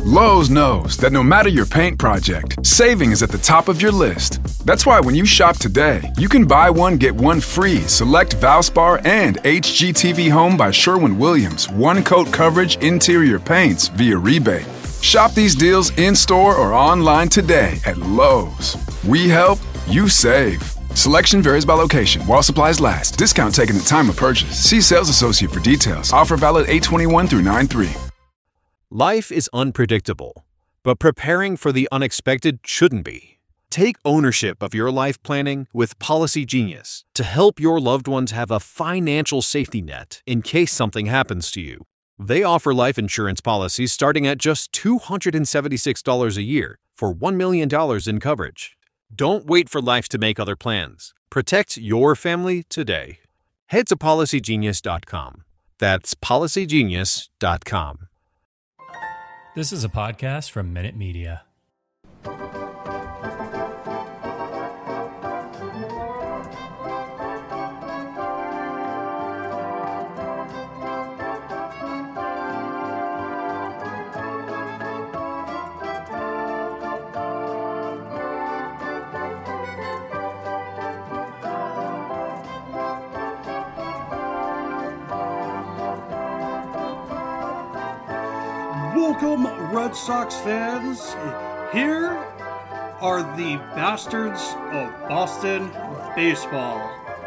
Lowe's knows that no matter your paint project, saving is at the top of your list. That's why when you shop today, you can buy one, get one free select Valspar and HGTV Home by Sherwin-Williams one-coat coverage interior paints via rebate. Shop these deals in-store or online today at Lowe's. We help, you save. Selection varies by location. While supplies last. Discount taken at time of purchase. See sales associate for details. Offer valid 8/21 through 9/3. Life is unpredictable, but preparing for the unexpected shouldn't be. Take ownership of your life planning with Policy Genius to help your loved ones have a financial safety net in case something happens to you. They offer life insurance policies starting at just $276 a year for $1 million in coverage. Don't wait for life to make other plans. Protect your family today. Head to PolicyGenius.com. That's PolicyGenius.com. This is a podcast from Minute Media. Welcome, Red Sox fans. Here are the bastards of Boston baseball.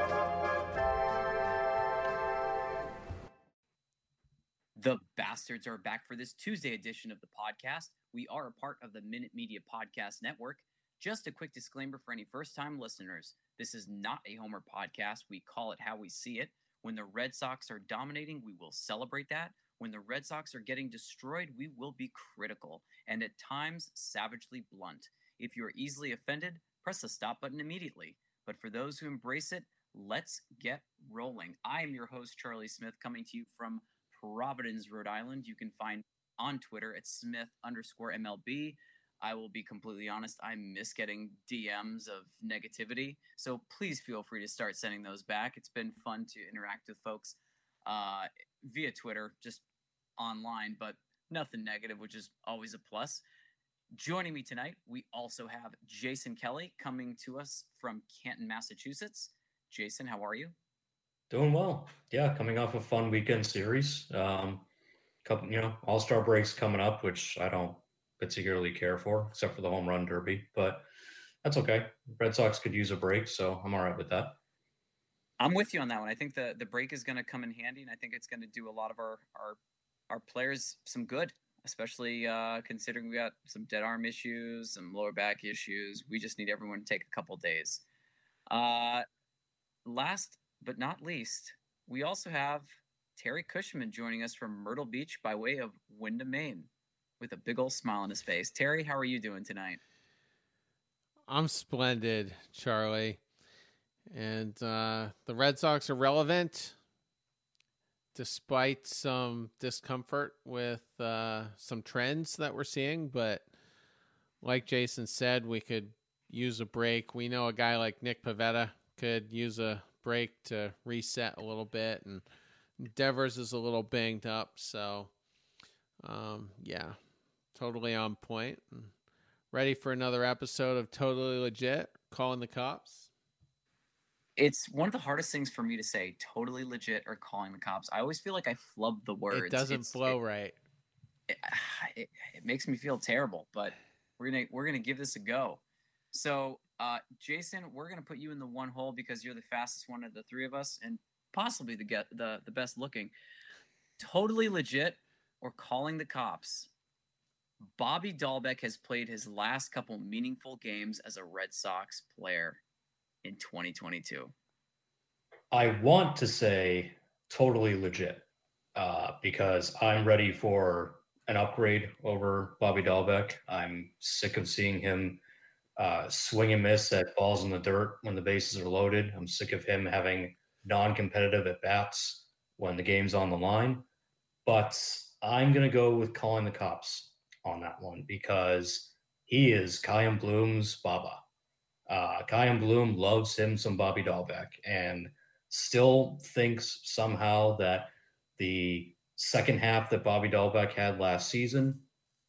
The bastards are back for this Tuesday edition of the podcast. We are a part of the Minute Media Podcast Network. Just a quick disclaimer for any first-time listeners. This is not a Homer podcast. We call it how we see it. When the Red Sox are dominating, we will celebrate that. When the Red Sox are getting destroyed, we will be critical and at times savagely blunt. If you are easily offended, press the stop button immediately. But for those who embrace it, let's get rolling. I am your host, Charlie Smith, coming to you from Providence, Rhode Island. You can find on Twitter at Smith_MLB. I will be completely honest, I miss getting DMs of negativity. So please feel free to start sending those back. It's been fun to interact with folks via Twitter, just online, but nothing negative, which is always a plus. Joining me tonight, we also have Jason Kelly coming to us from Canton, Massachusetts. Jason, how are you? Doing well. Yeah, coming off a fun weekend series. Couple, All-Star breaks coming up, which I don't particularly care for, except for the home run derby, but that's okay. Red Sox could use a break, so I'm all right with that. I'm with you on that one. I think the break is going to come in handy, and I think it's going to do a lot of our players some good, especially considering we got some dead arm issues, some lower back issues. We just need everyone to take a couple days. Last but not least, we also have Terry Cushman joining us from Myrtle Beach by way of Windham, Maine, with a big old smile on his face. Terry, how are you doing tonight? I'm splendid, Charlie. And the Red Sox are relevant despite some discomfort with some trends that we're seeing. But like Jason said, we could use a break. We know a guy like Nick Pivetta could use a break to reset a little bit. And Devers is a little banged up. So, yeah, totally on point. And ready for another episode of Totally Legit, Calling the Cops. It's one of the hardest things for me to say, totally legit or calling the cops. I always feel like I flub the words. It doesn't flow right. It makes me feel terrible, but we're gonna give this a go. So, Jason, we're gonna put you in the one hole because you're the fastest one of the three of us, and possibly the best looking. Totally legit or calling the cops. Bobby Dahlbeck has played his last couple meaningful games as a Red Sox player in 2022. I want to say totally legit because I'm ready for an upgrade over Bobby Dahlbeck. I'm sick of seeing him swing and miss at balls in the dirt when the bases are loaded. I'm sick of him having non-competitive at-bats when the game's on the line. But I'm going to go with calling the cops on that one because he is Chaim Bloom's Baba. Chaim Bloom loves him some Bobby Dahlbeck and still thinks somehow that the second half that Bobby Dahlbeck had last season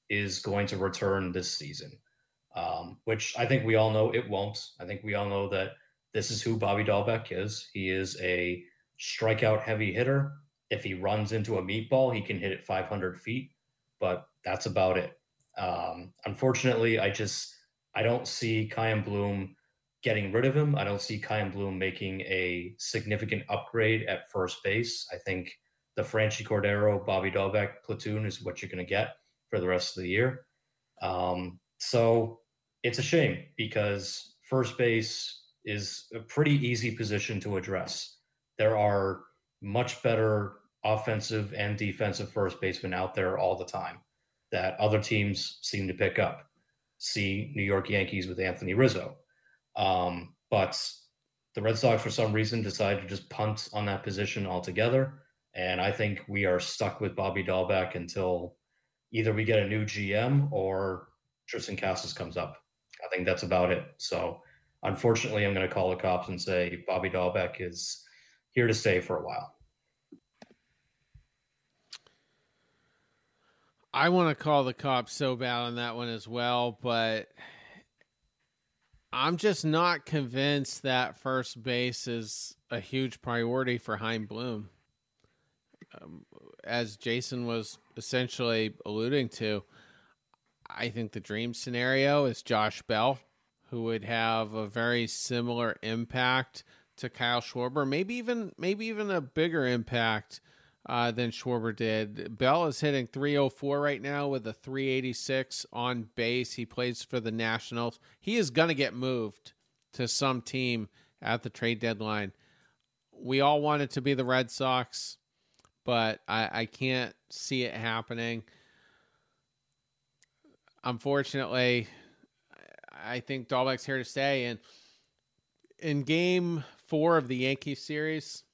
is going to return this season, which I think we all know it won't. I think we all know that this is who Bobby Dahlbeck is. He is a strikeout heavy hitter. If he runs into a meatball, he can hit it 500 feet, but that's about it. Unfortunately, I don't see Chaim Bloom getting rid of him. I don't see Chaim Bloom making a significant upgrade at first base. I think the Franchi Cordero, Bobby Dahlbeck platoon is what you're going to get for the rest of the year. So it's a shame because first base is a pretty easy position to address. There are much better offensive and defensive first basemen out there all the time that other teams seem to pick up. See New York Yankees with Anthony Rizzo. But the Red Sox, for some reason, decided to just punt on that position altogether. And I think we are stuck with Bobby Dahlbeck until either we get a new GM or Tristan Casas comes up. I think that's about it. So unfortunately, I'm going to call the cops and say Bobby Dahlbeck is here to stay for a while. I want to call the cops so bad on that one as well, but I'm just not convinced that first base is a huge priority for Chaim Bloom. As Jason was essentially alluding to, I think the dream scenario is Josh Bell, who would have a very similar impact to Kyle Schwarber, maybe even a bigger impact than Schwarber did. Bell is hitting .304 right now with a .386 on base. He plays for the Nationals. He is going to get moved to some team at the trade deadline. We all want it to be the Red Sox, but I can't see it happening. Unfortunately, I think Dahlbeck's here to stay. And in Game 4 of the Yankees series,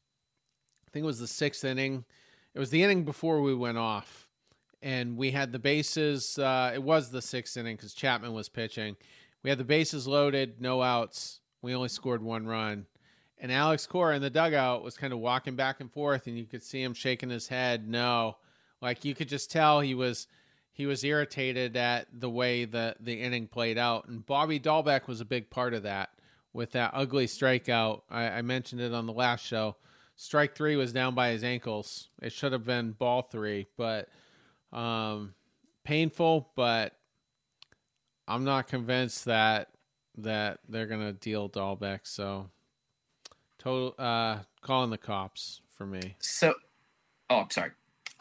I think it was the 6th inning. It was the inning before we went off. And we had the bases. It was the 6th inning because Chapman was pitching. We had the bases loaded, no outs. We only scored 1 run. And Alex Cora in the dugout was kind of walking back and forth, and you could see him shaking his head. No. Like, you could just tell he was irritated at the way the inning played out. And Bobby Dahlbeck was a big part of that with that ugly strikeout. I mentioned it on the last show. Strike 3 was down by his ankles. It should have been ball 3, but painful, but I'm not convinced that they're going to deal Dahlbeck. So calling the cops for me. So, I'm sorry.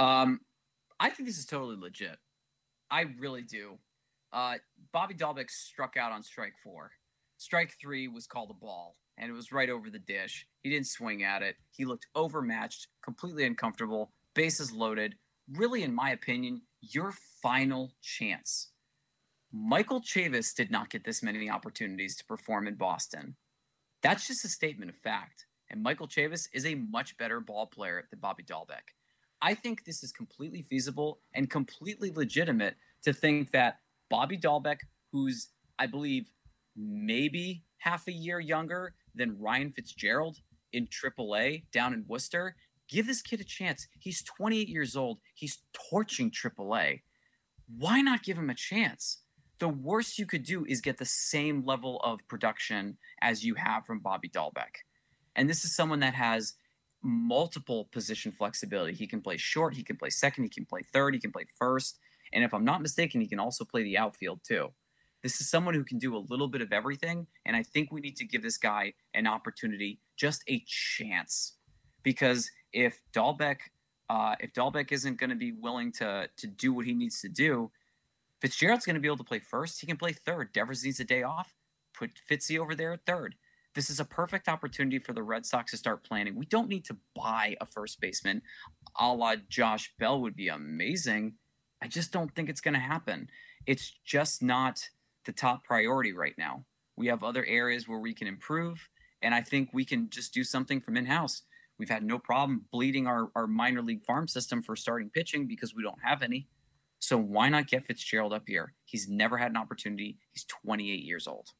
I think this is totally legit. I really do. Bobby Dahlbeck struck out on strike 4. Strike 3 was called a ball, and it was right over the dish. He didn't swing at it. He looked overmatched, completely uncomfortable, bases loaded. Really, in my opinion, your final chance. Michael Chavis did not get this many opportunities to perform in Boston. That's just a statement of fact. And Michael Chavis is a much better ball player than Bobby Dahlbeck. I think this is completely feasible and completely legitimate to think that Bobby Dahlbeck, who's, I believe, maybe half a year younger than Ryan Fitzgerald in AAA down in Worcester, give this kid a chance. He's 28 years old. He's torching AAA. Why not give him a chance? The worst you could do is get the same level of production as you have from Bobby Dahlbeck. And this is someone that has multiple position flexibility. He can play short, he can play second, he can play third, he can play first. And if I'm not mistaken, he can also play the outfield too. This is someone who can do a little bit of everything. And I think we need to give this guy an opportunity, just a chance. Because if Dahlbeck isn't going to be willing to do what he needs to do, Fitzgerald's going to be able to play first. He can play third. Devers needs a day off. Put Fitzy over there at third. This is a perfect opportunity for the Red Sox to start planning. We don't need to buy a first baseman a la Josh Bell would be amazing. I just don't think it's going to happen. It's just not the top priority right now. We have other areas where we can improve, and I think we can just do something from in-house. We've had no problem bleeding our minor league farm system for starting pitching because we don't have any. So why not get Fitzgerald up here? He's never had an opportunity. He's 28 years old.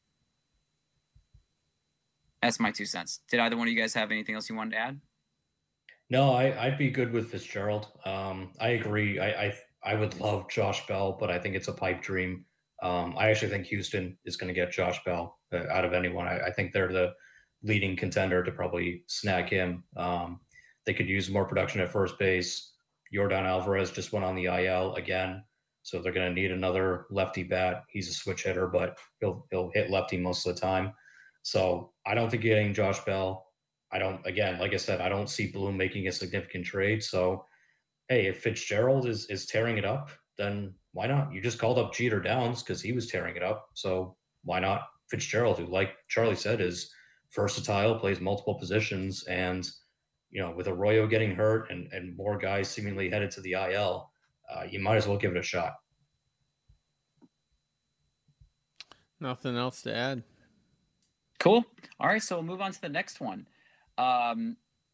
That's my 2 cents. Did either one of you guys have anything else you wanted to add? No, I'd be good with Fitzgerald. I agree. I I would love Josh Bell, but I think it's a pipe dream. I actually think Houston is going to get Josh Bell out of anyone. I think they're the leading contender to probably snag him. They could use more production at first base. Yordan Alvarez just went on the IL again, so they're going to need another lefty bat. He's a switch hitter, but he'll hit lefty most of the time. So I don't think getting Josh Bell. Like I said, I don't see Bloom making a significant trade. So hey, if Fitzgerald is tearing it up, then why not? You just called up Jeter Downs because he was tearing it up. So why not Fitzgerald, who, like Charlie said, is versatile, plays multiple positions, and with Arroyo getting hurt and more guys seemingly headed to the IL, you might as well give it a shot. Nothing else to add. Cool. All right, so we'll move on to the next one. Rob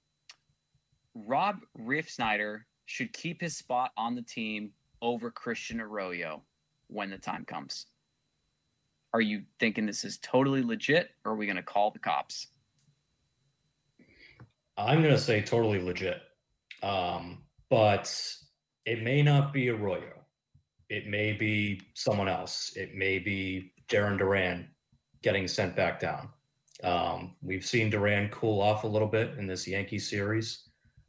Refsnyder should keep his spot on the team over Christian Arroyo when the time comes. Are you thinking this is totally legit, or are we going to call the cops? I'm going to say totally legit. But it may not be Arroyo. It may be someone else. It may be Jarren Duran getting sent back down. We've seen Duran cool off a little bit in this Yankee series.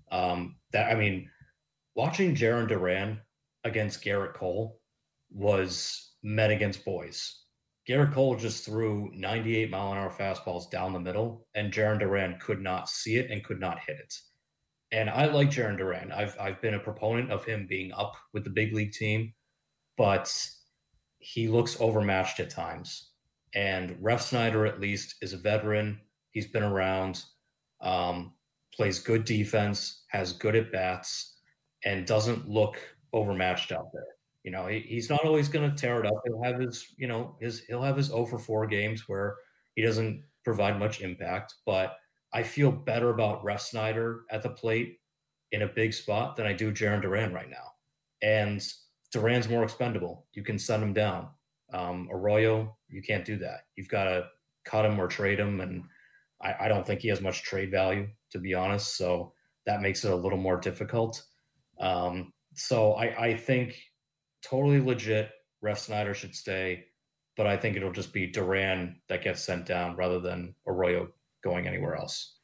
Watching Jarren Duran against Garrett Cole was men against boys. Garrett Cole just threw 98-mile-an-hour fastballs down the middle, and Jarren Duran could not see it and could not hit it. And I like Jarren Duran. I've been a proponent of him being up with the big league team, but he looks overmatched at times. And Refsnyder, at least, is a veteran. He's been around, plays good defense, has good at-bats, and doesn't look overmatched out there. He's not always going to tear it up. He'll have his 0 for 4 games where he doesn't provide much impact. But I feel better about Refsnyder at the plate in a big spot than I do Jarren Duran right now. And Duran's more expendable. You can send him down. Arroyo, you can't do that. You've got to cut him or trade him. And I don't think he has much trade value, to be honest. So that makes it a little more difficult. So I think totally legit Refsnyder should stay, but I think it'll just be Duran that gets sent down rather than Arroyo going anywhere else.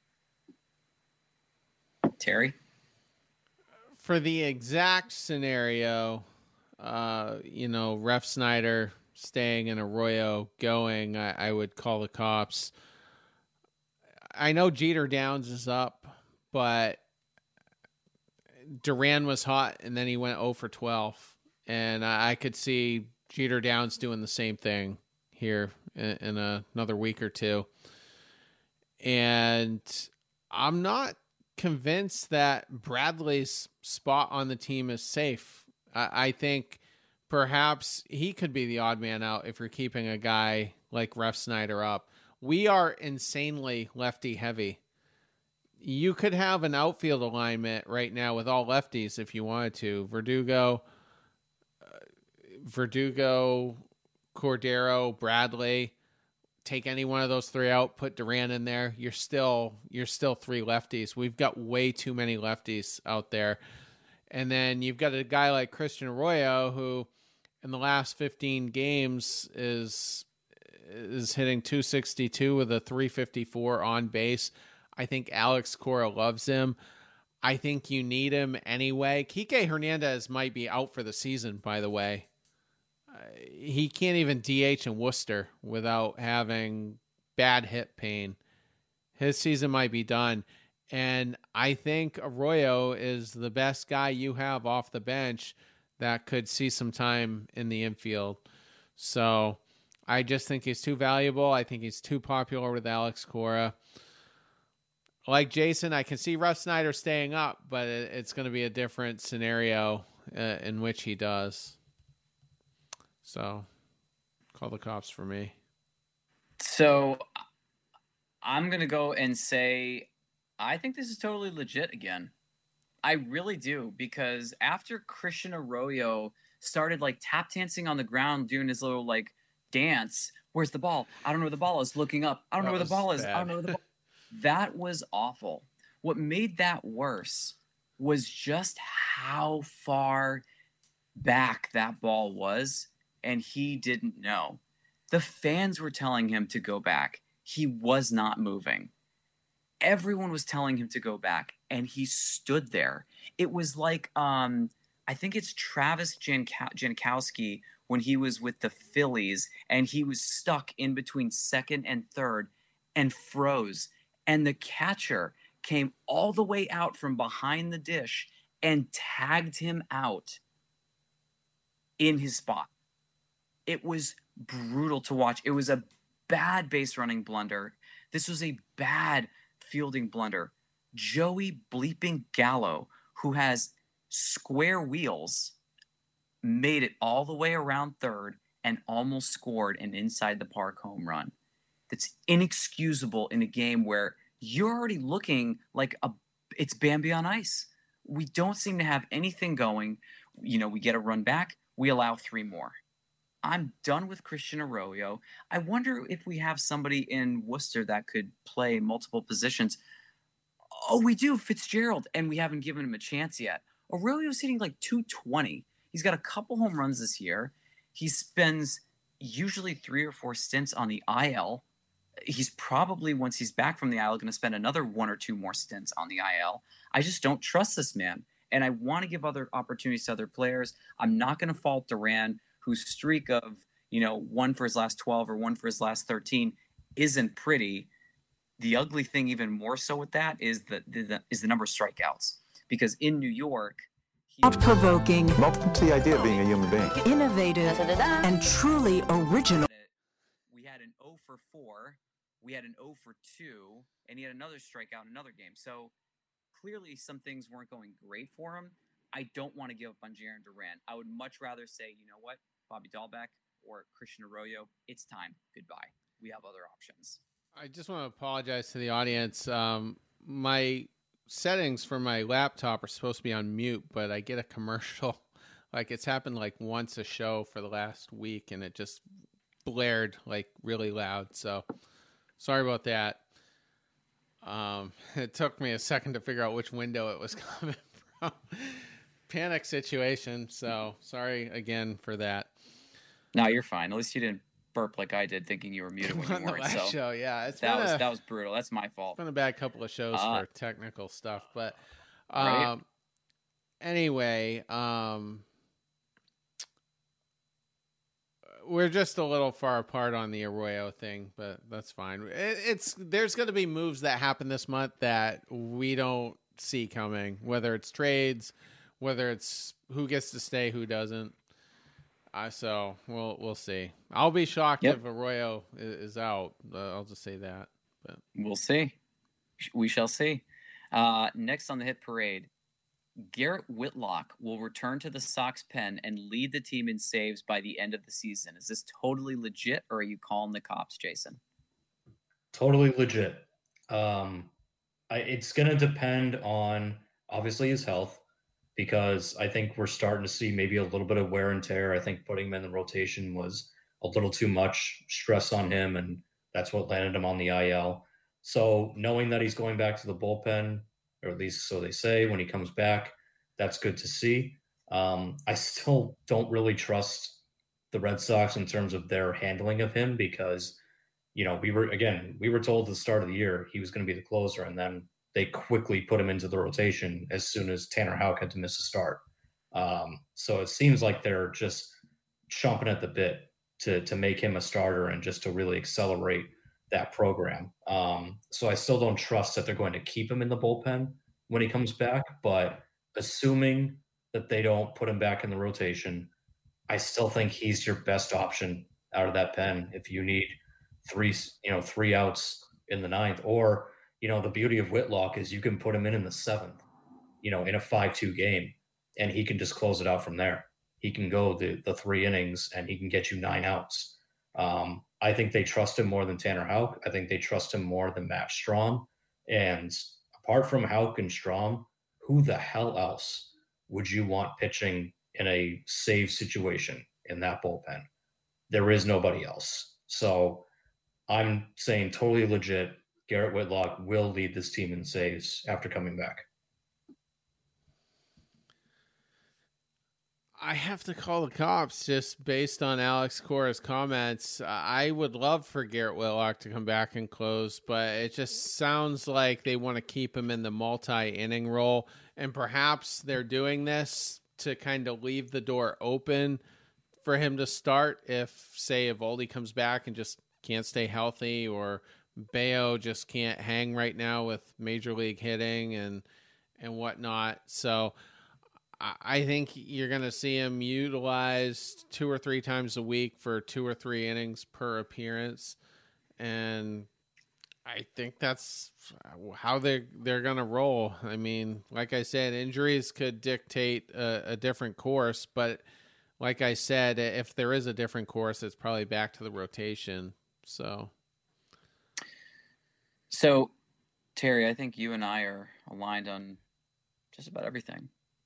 Terry? For the exact scenario, Refsnyder staying and Arroyo going, I would call the cops. I know Jeter Downs is up, but Duran was hot, and then he went 0 for 12. And I could see Jeter Downs doing the same thing here in another week or two. And I'm not convinced that Bradley's spot on the team is safe. I think perhaps he could be the odd man out if you're keeping a guy like Refsnyder up. We are insanely lefty heavy. You could have an outfield alignment right now with all lefties if you wanted to. Verdugo, Cordero, Bradley. Take any one of those three out, put Duran in there. You're still 3 lefties. We've got way too many lefties out there. And then you've got a guy like Christian Arroyo, who in the last 15 games is hitting 262 with a 354 on base. I think Alex Cora loves him. I think you need him anyway. Kike Hernandez might be out for the season, by the way. He can't even DH in Worcester without having bad hip pain. His season might be done. And I think Arroyo is the best guy you have off the bench that could see some time in the infield. So I just think he's too valuable. I think he's too popular with Alex Cora. Like Jason, I can see Refsnyder staying up, but it's going to be a different scenario in which he does. So, call the cops for me. So, I'm going to go and say, I think this is totally legit again. I really do, because after Christian Arroyo started tap dancing on the ground, doing his little dance, where's the ball? I don't know where the ball is. Looking up. I don't know where the ball is. I don't know where the ball is. That was awful. What made that worse was just how far back that ball was, and he didn't know. The fans were telling him to go back. He was not moving. Everyone was telling him to go back, and he stood there. It was like, I think it's Travis Jankowski when he was with the Phillies, and he was stuck in between second and third and froze. And the catcher came all the way out from behind the dish and tagged him out in his spot. It was brutal to watch. It was a bad base running blunder. This was a bad fielding blunder. Joey bleeping Gallo, who has square wheels, made it all the way around third and almost scored an inside the park home run. That's inexcusable in a game where you're already looking like it's Bambi on ice. We don't seem to have anything going. We get a run back. We allow 3 more. I'm done with Christian Arroyo. I wonder if we have somebody in Worcester that could play multiple positions. Oh, we do, Fitzgerald, and we haven't given him a chance yet. Arroyo's hitting like .220. He's got a couple home runs this year. He spends usually 3 or 4 stints on the IL. He's probably, once he's back from the IL, going to spend another 1 or 2 more stints on the IL. I just don't trust this man, and I want to give other opportunities to other players. I'm not going to fault Duran, whose streak of 1 for his last 12 or 1 for his last 13 isn't pretty. The ugly thing, even more so with that, is the number of strikeouts. Because in New York, thought-provoking, welcome to the idea of being a human being, innovative, and truly original. We had an 0 for 4, we had an 0 for 2, and he had another strikeout in another game. So clearly some things weren't going great for him. I don't want to give up on Jarren Duran. I would much rather say, you know what, Bobby Dahlbeck or Christian Arroyo, it's time. Goodbye. We have other options. I just want to apologize to the audience. My settings for my laptop are supposed to be on mute, but I get a commercial. Like, it's happened like once a show for the last week, and it just blared like really loud. So sorry about that. It took me a second to figure out which window it was coming from. Panic situation. So sorry again for that. No, you're fine. At least you didn't burp like I did, thinking you were muted when you weren't. So show, yeah, that was brutal. That's my fault. It's been a bad couple of shows for technical stuff, but right. Anyway, we're just a little far apart on the Arroyo thing, but that's fine. There's going to be moves that happen this month that we don't see coming, whether it's trades, whether it's who gets to stay, who doesn't. So we'll see. I'll be shocked if Arroyo is out. I'll just say that. But we'll see. We shall see. Next on the hit parade, Garrett Whitlock will return to the Sox pen and lead the team in saves by the end of the season. Is this totally legit, or are you calling the cops, Jason? Totally legit. It's going to depend on, obviously, his health, because I think we're starting to see maybe a little bit of wear and tear. I think putting him in the rotation was a little too much stress on him, and that's what landed him on the IL. So knowing that he's going back to the bullpen, or at least so they say, when he comes back, that's good to see. I still don't really trust the Red Sox in terms of their handling of him, because, we were told at the start of the year he was going to be the closer, and then they quickly put him into the rotation as soon as Tanner Houck had to miss a start. So it seems like they're just chomping at the bit to make him a starter and just to really accelerate that program. So I still don't trust that they're going to keep him in the bullpen when he comes back, but assuming that they don't put him back in the rotation, I still think he's your best option out of that pen if you need three outs in the ninth. Or the beauty of Whitlock is you can put him in the seventh, in a 5-2 game, and he can just close it out from there. He can go the 3 innings and he can get you 9 outs. I think they trust him more than Tanner Houck. I think they trust him more than Matt Strahm. And apart from Houck and Strahm, who the hell else would you want pitching in a save situation in that bullpen? There is nobody else. So I'm saying totally legit, Garrett Whitlock will lead this team in saves after coming back. I have to call the cops just based on Alex Cora's comments. I would love for Garrett Whitlock to come back and close, but it just sounds like they want to keep him in the multi-inning role, and perhaps they're doing this to kind of leave the door open for him to start if, say, Eovaldi comes back and just can't stay healthy, or Bayo just can't hang right now with major league hitting and whatnot. So I think you're going to see him utilized 2 or 3 times a week for 2 or 3 innings per appearance. And I think that's how they're going to roll. I mean, like I said, injuries could dictate a different course, but like I said, if there is a different course, it's probably back to the rotation. So, Terry, I think you and I are aligned on just about everything.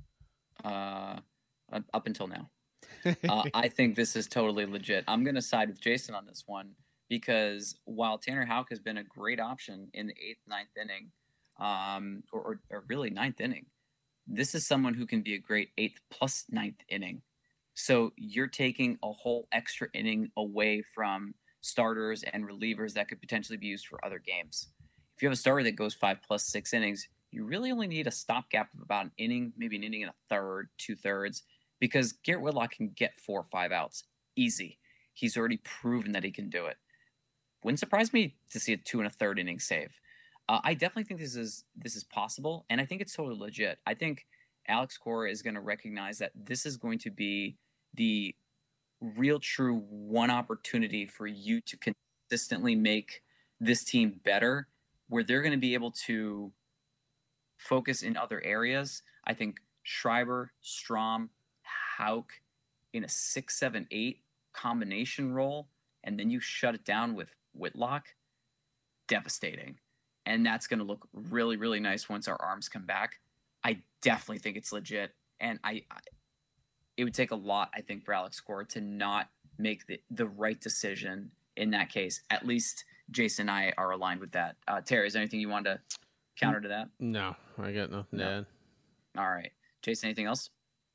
Up until now. I think this is totally legit. I'm going to side with Jason on this one because while Tanner Houck has been a great option in the 8th, 9th inning, or really 9th inning, this is someone who can be a great 8th plus 9th inning. So you're taking a whole extra inning away from starters and relievers that could potentially be used for other games. If you have a starter that goes 5 plus 6 innings, you really only need a stopgap of about an inning, maybe an inning and a third, 2/3, because Garrett Whitlock can get 4 or 5 outs easy. He's already proven that he can do it. Wouldn't surprise me to see a 2 1/3 inning save. I definitely think this is possible, and I think it's totally legit. I think Alex Cora is going to recognize that this is going to be the real true one opportunity for you to consistently make this team better, where they're going to be able to focus in other areas. I think Schreiber, Strom, Houck in a 6, 7, 8 combination role, and then you shut it down with Whitlock, devastating. And that's going to look really, really nice once our arms come back. I definitely think it's legit. And it would take a lot, I think, for Alex Cora to not make the right decision in that case. At least Jason and I are aligned with that. Terry, is there anything you want to counter to that? No, I got nothing to add. All right. Jason, anything else?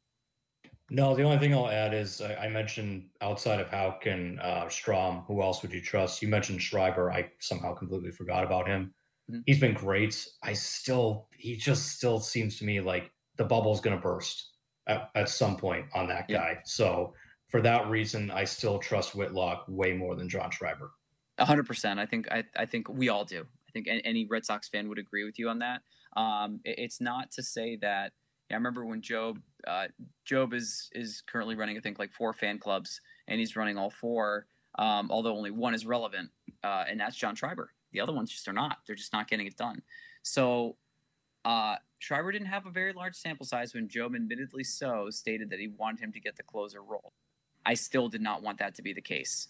No, the only thing I'll add is I mentioned outside of Houck and Strom, who else would you trust? You mentioned Schreiber. I somehow completely forgot about him. Mm-hmm. He's been great. He just still seems to me like the bubble's going to burst at some point on that guy. So for that reason, I still trust Whitlock way more than John Schreiber. 100%. I think we all do. I think any Red Sox fan would agree with you on that. It's not to say that. I remember when Job is currently running, I think, like 4 fan clubs, and he's running all 4, although only one is relevant, and that's John Schreiber. The other ones just are not. They're just not getting it done. So Schreiber didn't have a very large sample size when Job, admittedly so, stated that he wanted him to get the closer role. I still did not want that to be the case.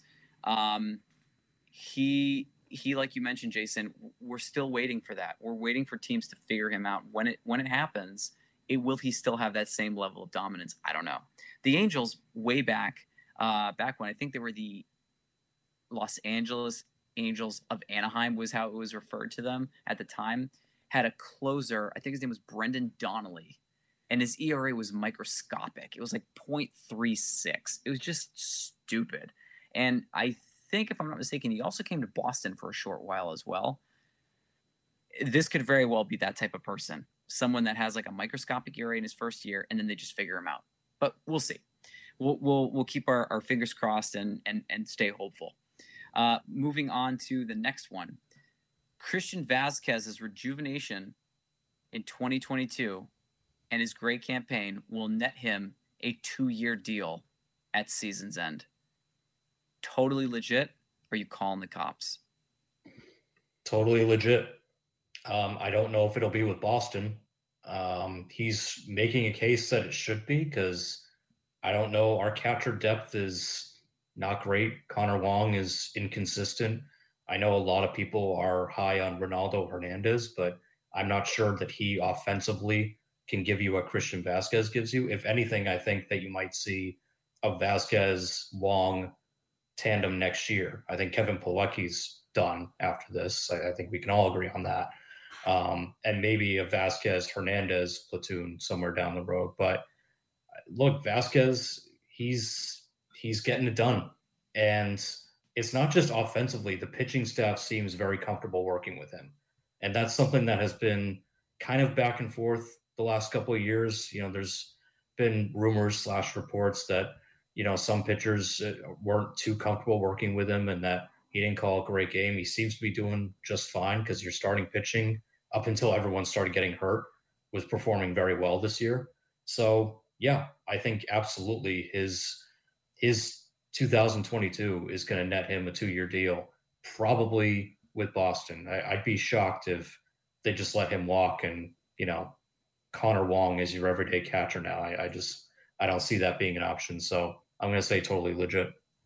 He, like you mentioned, Jason, we're still waiting for that. We're waiting for teams to figure him out. When it happens, will he still have that same level of dominance? I don't know. The Angels, way back when I think they were the Los Angeles Angels of Anaheim was how it was referred to them at the time, had a closer. I think his name was Brendan Donnelly, and his ERA was microscopic. It was like 0.36. It was just stupid. And I think, if I'm not mistaken, he also came to Boston for a short while as well. This could very well be that type of person. Someone that has like a microscopic ERA in his first year, and then they just figure him out. But we'll see. We'll keep our fingers crossed and stay hopeful. Moving on to the next one. Christian Vazquez's rejuvenation in 2022 and his great campaign will net him a 2-year deal at season's end. Totally legit, or are you calling the cops? Totally legit. I don't know if it'll be with Boston. He's making a case that it should be, because I don't know. Our catcher depth is not great. Connor Wong is inconsistent. I know a lot of people are high on Ronaldo Hernandez, but I'm not sure that he offensively can give you what Christian Vazquez gives you. If anything, I think that you might see a Vazquez-Wong tandem next year. I think Kevin Plawecki's done after this. I think we can all agree on that. And maybe a Vazquez-Hernandez platoon somewhere down the road. But look, Vasquez, he's getting it done. And it's not just offensively. The pitching staff seems very comfortable working with him. And that's something that has been kind of back and forth the last couple of years. There's been rumors / reports that, some pitchers weren't too comfortable working with him and that he didn't call a great game. He seems to be doing just fine because your starting pitching, up until everyone started getting hurt, was performing very well this year. So, yeah, I think absolutely his 2022 is going to net him a 2-year deal, probably with Boston. I'd be shocked if they just let him walk and, Connor Wong is your everyday catcher now. I don't see that being an option. So I'm going to say totally legit.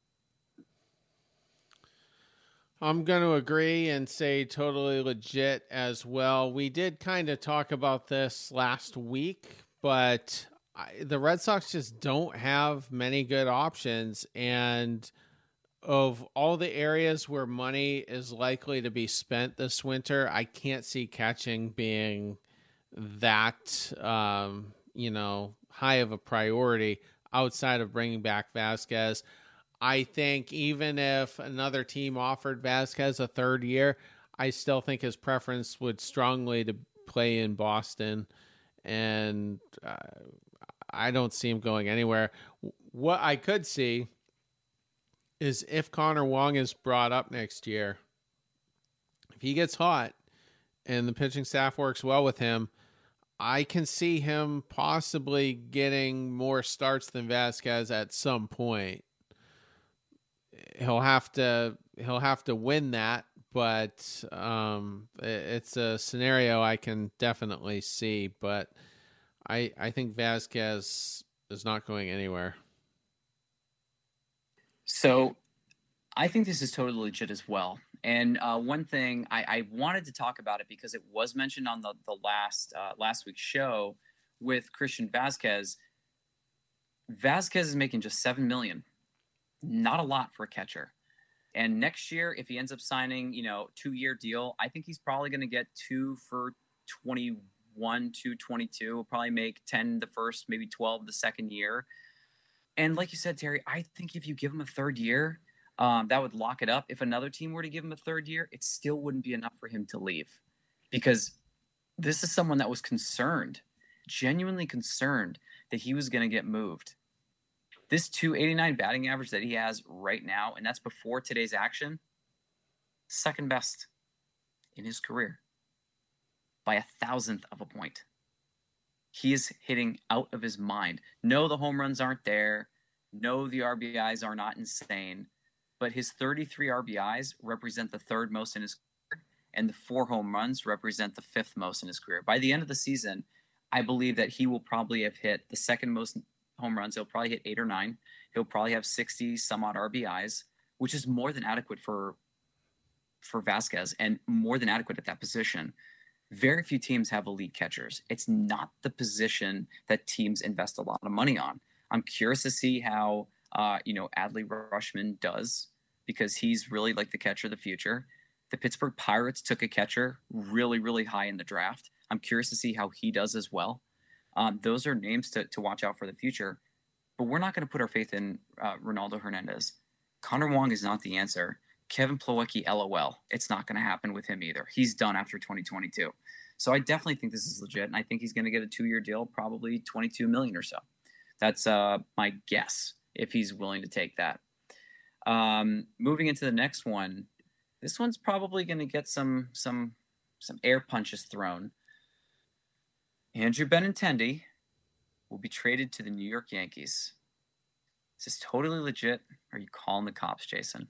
I'm going to agree and say totally legit as well. We did kind of talk about this last week, but the Red Sox just don't have many good options. And of all the areas where money is likely to be spent this winter, I can't see catching being that, high of a priority outside of bringing back Vasquez. I think even if another team offered Vasquez a 3rd year, I still think his preference would strongly to play in Boston. And I don't see him going anywhere. What I could see is if Connor Wong is brought up next year, if he gets hot and the pitching staff works well with him, I can see him possibly getting more starts than Vasquez at some point. He'll have to win that, but it's a scenario I can definitely see. But I think Vasquez is not going anywhere. So I think this is totally legit as well. And one thing I wanted to talk about it because it was mentioned on the last week's show with Christian Vasquez. Vasquez is making just $7 million. Not a lot for a catcher. And next year, if he ends up signing, 2-year deal, I think he's probably going to get 2 for 21, 222. He'll probably make 10 the first, maybe 12 the second year. And like you said, Terry, I think if you give him a 3rd year, that would lock it up. If another team were to give him a 3rd year, it still wouldn't be enough for him to leave, because this is someone that was concerned, genuinely concerned that he was going to get moved. This 289 batting average that he has right now, and that's before today's action, 2nd best in his career by 1,000th of a point. He is hitting out of his mind. No, the home runs aren't there. No, the RBIs are not insane. But his 33 RBIs represent the 3rd most in his career, and the 4 home runs represent the 5th most in his career. By the end of the season, I believe that he will probably have hit the 2nd most home runs. He'll probably hit 8 or 9. He'll probably have 60 some odd RBIs, which is more than adequate for Vasquez and more than adequate at that position. Very few teams have elite catchers. It's not the position that teams invest a lot of money on. I'm curious to see how Adley Rutschman does, because he's really like the catcher of the future. The Pittsburgh Pirates took a catcher really, really high in the draft. I'm curious to see how he does as well. Those are names to watch out for the future. But we're not going to put our faith in Ronaldo Hernandez. Connor Wong is not the answer. Kevin Plawecki, LOL. It's not going to happen with him either. He's done after 2022. So I definitely think this is legit, and I think he's going to get a 2-year deal, probably $22 million or so. That's my guess, if he's willing to take that. Moving into the next one, this one's probably going to get some air punches thrown. Andrew Benintendi will be traded to the New York Yankees. Is this totally legit? Or are you calling the cops, Jason?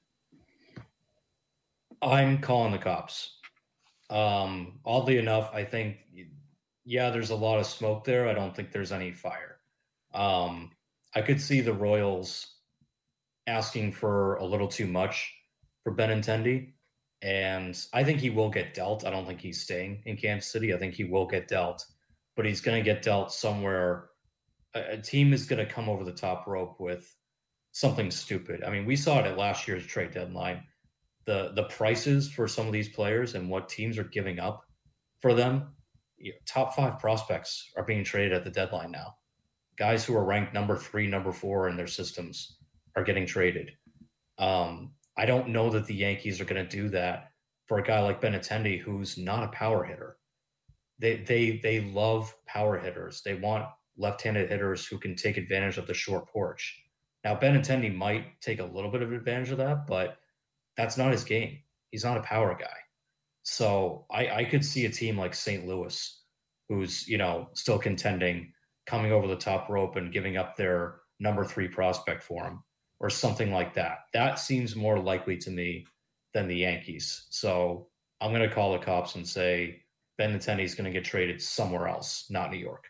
I'm calling the cops. Oddly enough, I think, there's a lot of smoke there. I don't think there's any fire. I could see the Royals asking for a little too much for Benintendi, and I think he will get dealt. I don't think he's staying in Kansas City. I think he will get dealt, but he's going to get dealt somewhere. A team is going to come over the top rope with something stupid. I mean, we saw it at last year's trade deadline. The prices for some of these players and what teams are giving up for them. Top 5 prospects are being traded at the deadline now. guys who are ranked number 3, number 4 in their systems are getting traded. I don't know that the Yankees are going to do that for a guy like Benintendi, who's not a power hitter. They love power hitters. They want left-handed hitters who can take advantage of the short porch. Now, Benintendi might take a little bit of advantage of that, but that's not his game. He's not a power guy. So I could see a team like St. Louis, who's, still contending, coming over the top rope and giving up their number 3 prospect for him or something like that. That seems more likely to me than the Yankees. So I'm going to call the cops and say Benintendi is going to get traded somewhere else, not New York.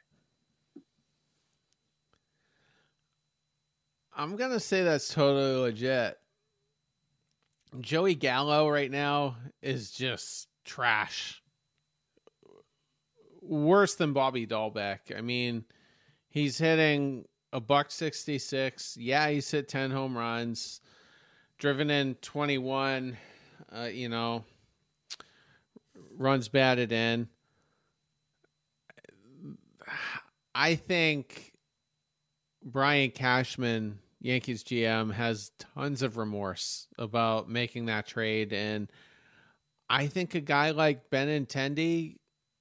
I'm going to say that's totally legit. Joey Gallo right now is just trash. Worse than Bobby Dahlbeck. I mean, he's hitting $166. Yeah, he's hit 10 home runs, driven in 21, runs batted in. I think Brian Cashman, Yankees GM, has tons of remorse about making that trade. And I think a guy like Benintendi,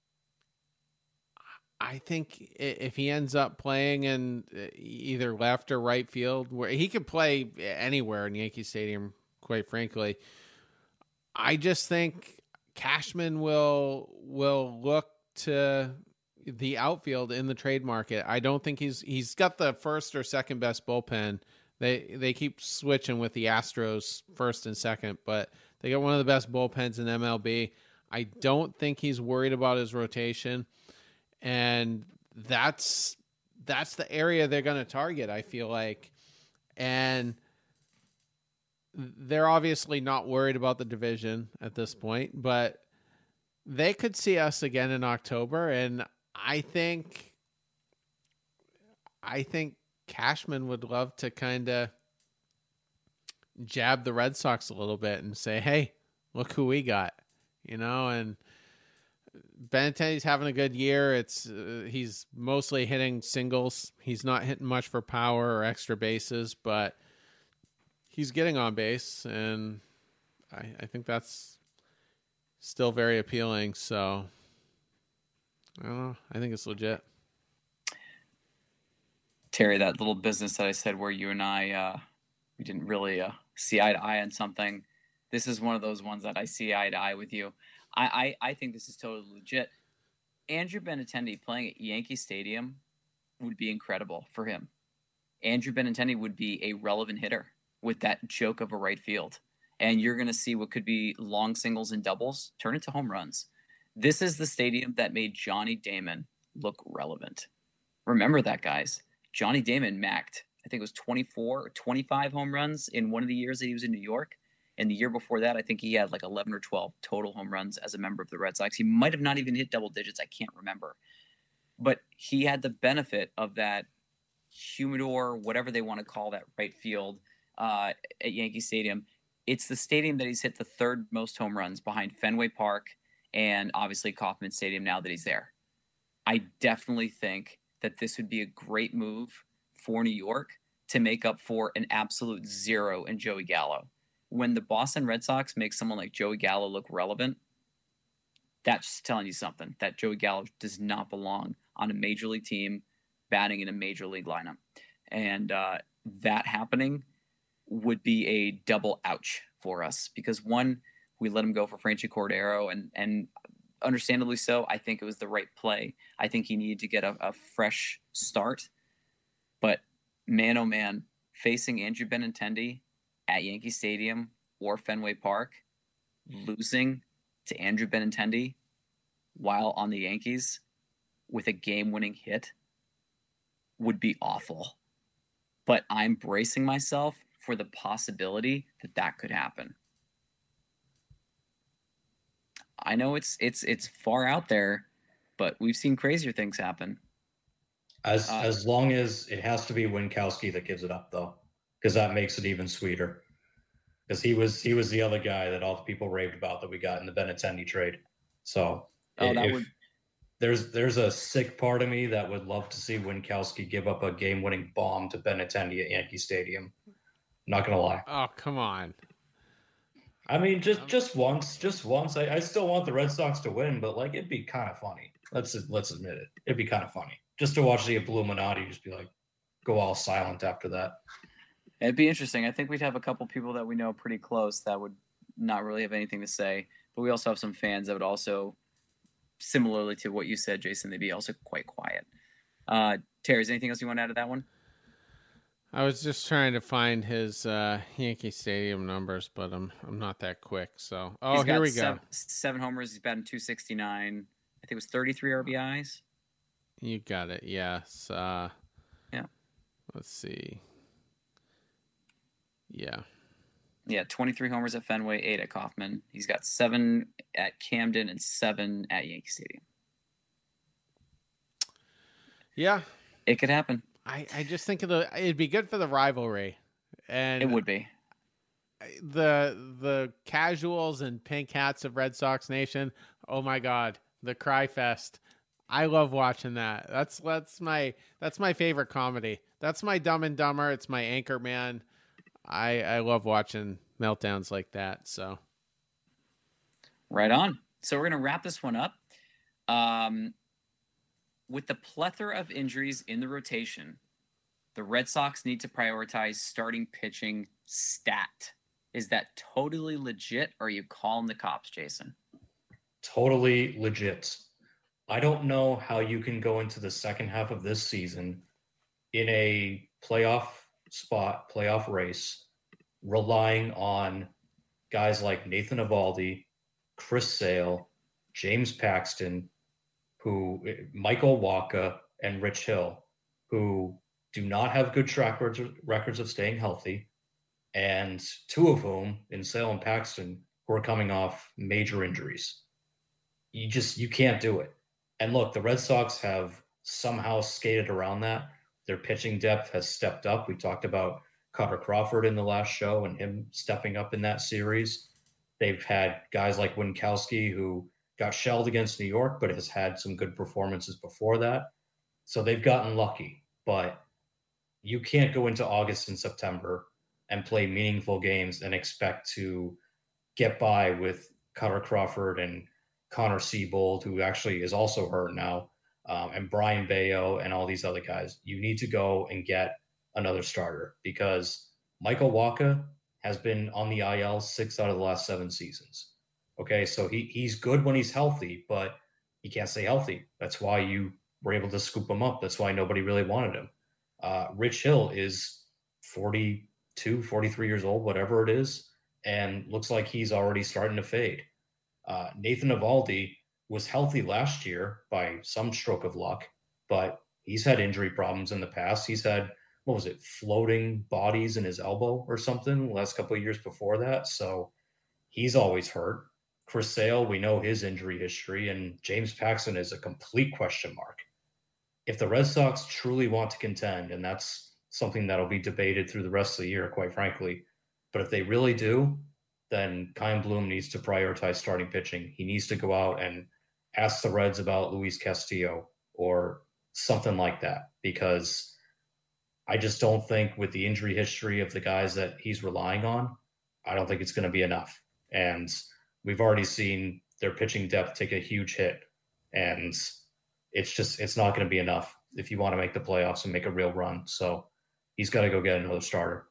I think if he ends up playing in either left or right field, where he could play anywhere in Yankee Stadium, quite frankly, I just think Cashman will look to the outfield in the trade market. I don't think he's got the first or second best bullpen. They keep switching with the Astros first and second, but they got one of the best bullpens in MLB. I don't think he's worried about his rotation. And that's the area they're going to target, I feel like. And they're obviously not worried about the division at this point, but they could see us again in October. And I think Cashman would love to kind of jab the Red Sox a little bit and say, hey, look who we got, and Benintendi's having a good year. He's mostly hitting singles. He's not hitting much for power or extra bases, but he's getting on base, and I think that's still very appealing. So I don't know. I think it's legit. Terry, that little business that I said where you and I we didn't really see eye to eye on something. This is one of those ones that I see eye to eye with you. I think this is totally legit. Andrew Benintendi playing at Yankee Stadium would be incredible for him. Andrew Benintendi would be a relevant hitter with that joke of a right field. And you're going to see what could be long singles and doubles turn into home runs. This is the stadium that made Johnny Damon look relevant. Remember that, guys. Johnny Damon macked, I think it was 24 or 25 home runs in one of the years that he was in New York. And the year before that, I think he had like 11 or 12 total home runs as a member of the Red Sox. He might have not even hit double digits. I can't remember. But he had the benefit of that humidor, whatever they want to call that right field at Yankee Stadium. It's the stadium that he's hit the third most home runs behind Fenway Park and obviously Kauffman Stadium now that he's there. I definitely think that this would be a great move for New York to make up for an absolute zero in Joey Gallo. When the Boston Red Sox make someone like Joey Gallo look relevant, that's just telling you something, that Joey Gallo does not belong on a major league team batting in a major league lineup. And that happening would be a double ouch for us because, one, we let him go for Franchy Cordero, and understandably so. I think it was the right play. I think he needed to get a fresh start. But man, oh man, facing Andrew Benintendi at Yankee Stadium or Fenway Park, losing to Andrew Benintendi while on the Yankees with a game-winning hit would be awful. But I'm bracing myself for the possibility that that could happen. I know it's far out there, but we've seen crazier things happen. As long as it has to be Winkowski that gives it up, though, because that makes it even sweeter. Because he was the other guy that all the people raved about that we got in the Benintendi trade. So There's a sick part of me that would love to see Winkowski give up a game-winning bomb to Benintendi at Yankee Stadium. Not gonna lie. Oh, come on. I mean, just once. I still want the Red Sox to win, but like it'd be kind of funny. Let's admit it. It'd be kind of funny just to watch the Illuminati just be like go all silent after that. It'd be interesting. I think we'd have a couple people that we know pretty close that would not really have anything to say, but we also have some fans that would also, similarly to what you said, Jason, they'd be also quite quiet. Terry, is anything else you want to add to that one? I was just trying to find his Yankee Stadium numbers, but I'm not that quick. So, here we go. 7 homers. He's batting .269. I think it was 33 RBIs. You got it. Yes. Yeah. Let's see. Yeah. Yeah, 23 homers at Fenway, 8 at Kauffman. He's got 7 at Camden and 7 at Yankee Stadium. Yeah. It could happen. I just think it'd be good for the rivalry. And it would be. The casuals and pink hats of Red Sox Nation, oh my God, the Cry Fest. I love watching that. That's my favorite comedy. That's my Dumb and Dumber. It's my Anchorman. I love watching meltdowns like that. So, right on. So we're gonna wrap this one up. With the plethora of injuries in the rotation, the Red Sox need to prioritize starting pitching stat. Is that totally legit, or are you calling the cops, Jason? Totally legit. I don't know how you can go into the second half of this season in a playoff race, relying on guys like Nathan Eovaldi, Chris Sale, James Paxton, Michael Wacha, and Rich Hill, who do not have good track records of staying healthy, and 2 of whom, in Sale and Paxton, who are coming off major injuries. You can't do it. And look, the Red Sox have somehow skated around that. Their pitching depth has stepped up. We talked about Cutter Crawford in the last show and him stepping up in that series. They've had guys like Winkowski, who got shelled against New York, but has had some good performances before that. So they've gotten lucky, but you can't go into August and September and play meaningful games and expect to get by with Cutter Crawford and Connor Siebold, who actually is also hurt now, and Brian Bayo and all these other guys. You need to go and get another starter because Michael Wacha has been on the IL 6 out of the last 7 seasons. Okay, so he's good when he's healthy, but he can't stay healthy. That's why you were able to scoop him up. That's why nobody really wanted him. Rich Hill is 42, 43 years old, whatever it is, and looks like he's already starting to fade. Nathan Eovaldi was healthy last year by some stroke of luck, but he's had injury problems in the past. He's had, floating bodies in his elbow or something the last couple of years before that. So he's always hurt. Chris Sale, we know his injury history, and James Paxton is a complete question mark. If the Red Sox truly want to contend, and that's something that'll be debated through the rest of the year, quite frankly, but if they really do, then Chaim Bloom needs to prioritize starting pitching. He needs to go out and ask the Reds about Luis Castillo or something like that, because I just don't think with the injury history of the guys that he's relying on, I don't think it's going to be enough. And we've already seen their pitching depth take a huge hit, and it's not going to be enough if you want to make the playoffs and make a real run. So he's got to go get another starter.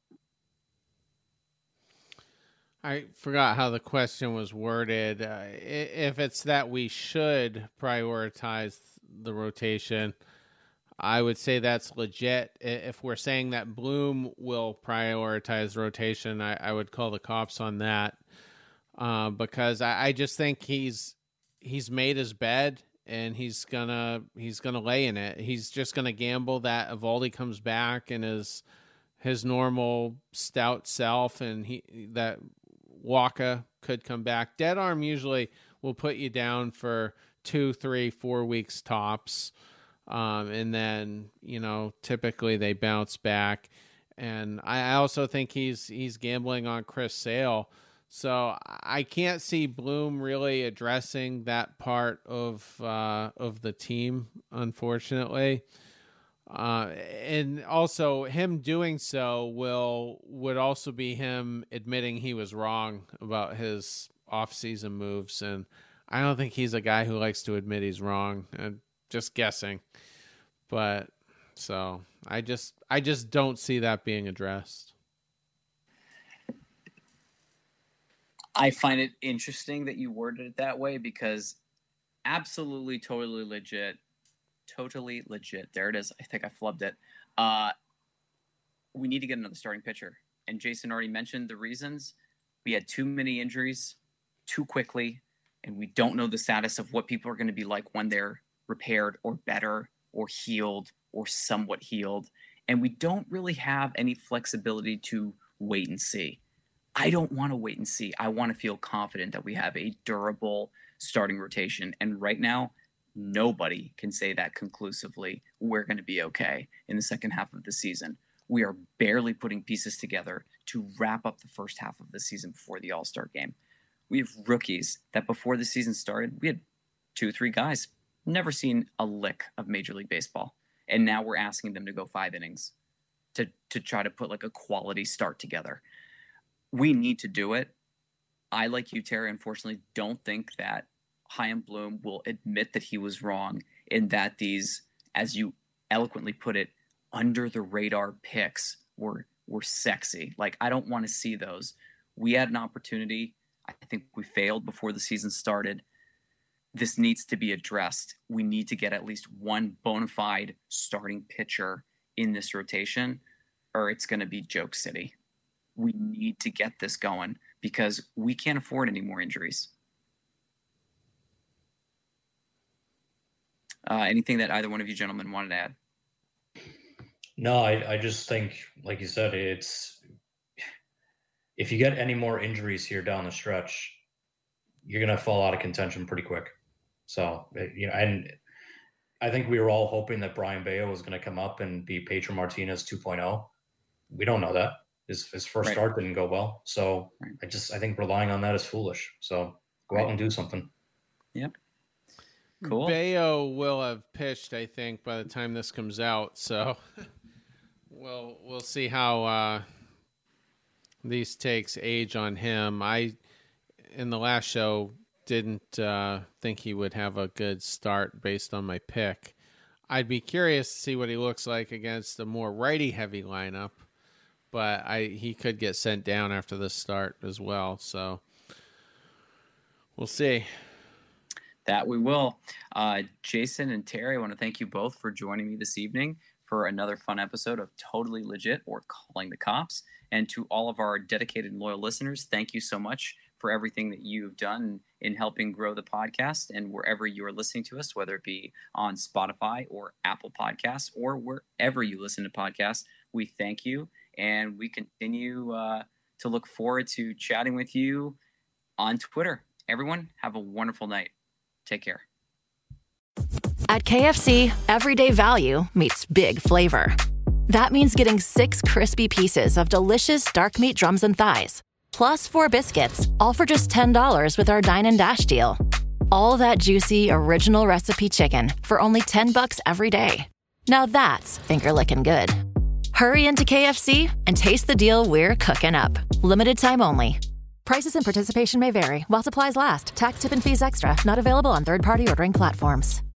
I forgot how the question was worded. If it's that we should prioritize the rotation, I would say that's legit. If we're saying that Bloom will prioritize rotation, I would call the cops on that, because I just think he's made his bed and he's gonna lay in it. He's just gonna gamble that Eovaldi comes back and is his normal stout self, and that Wacha could come back. Dead arm usually will put you down for 2, 3, 4 weeks tops. And then, typically they bounce back. And I also think he's gambling on Chris Sale. So I can't see Bloom really addressing that part of the team, unfortunately. And also him doing so would also be him admitting he was wrong about his off-season moves. And I don't think he's a guy who likes to admit he's wrong. I'm just guessing. But so I just don't see that being addressed. I find it interesting that you worded it that way because absolutely, totally legit. There it is. I think I flubbed it. We need to get another starting pitcher. And Jason already mentioned the reasons. We had too many injuries too quickly, and we don't know the status of what people are going to be like when they're repaired or better or healed or somewhat healed. And we don't really have any flexibility to wait and see. I don't want to wait and see. I want to feel confident that we have a durable starting rotation. And right now, nobody can say that conclusively. We're going to be okay in the second half of the season. We are barely putting pieces together to wrap up the first half of the season before the All-Star game. We have rookies that before the season started, we had 2-3 guys, never seen a lick of Major League Baseball. And now we're asking them to go 5 innings to try to put like a quality start together. We need to do it. I, like you, Terry, unfortunately don't think that Chaim Bloom will admit that he was wrong in that these, as you eloquently put it, under the radar picks were sexy. Like, I don't want to see those. We had an opportunity. I think we failed before the season started. This needs to be addressed. We need to get at least one bona fide starting pitcher in this rotation, or it's going to be joke city. We need to get this going because we can't afford any more injuries. Anything that either one of you gentlemen wanted to add? No, I just think, like you said, it's if you get any more injuries here down the stretch, you're going to fall out of contention pretty quick. So, and I think we were all hoping that Brian Bayo was going to come up and be Pedro Martinez 2.0. We don't know that. His first start didn't go well. So I think relying on that is foolish. So go out and do something. Yep. Cool. Bayo will have pitched, I think, by the time this comes out. So we'll see how these takes age on him. I, in the last show, didn't think he would have a good start based on my pick. I'd be curious to see what he looks like against a more righty-heavy lineup. But he could get sent down after this start as well. So we'll see. That we will. Jason and Terry, I want to thank you both for joining me this evening for another fun episode of Totally Legit or Calling the Cops. And to all of our dedicated and loyal listeners, thank you so much for everything that you've done in helping grow the podcast and wherever you are listening to us, whether it be on Spotify or Apple Podcasts or wherever you listen to podcasts. We thank you. And we continue to look forward to chatting with you on Twitter. Everyone, have a wonderful night. Take care. At KFC, everyday value meets big flavor. That means getting 6 crispy pieces of delicious dark meat drums and thighs, plus 4 biscuits, all for just $10 with our Dine and Dash deal. All that juicy, original recipe chicken for only $10 every day. Now that's finger-licking good. Hurry into KFC and taste the deal we're cooking up. Limited time only. Prices and participation may vary while supplies last. Tax, tip, and fees extra. Not available on third-party ordering platforms.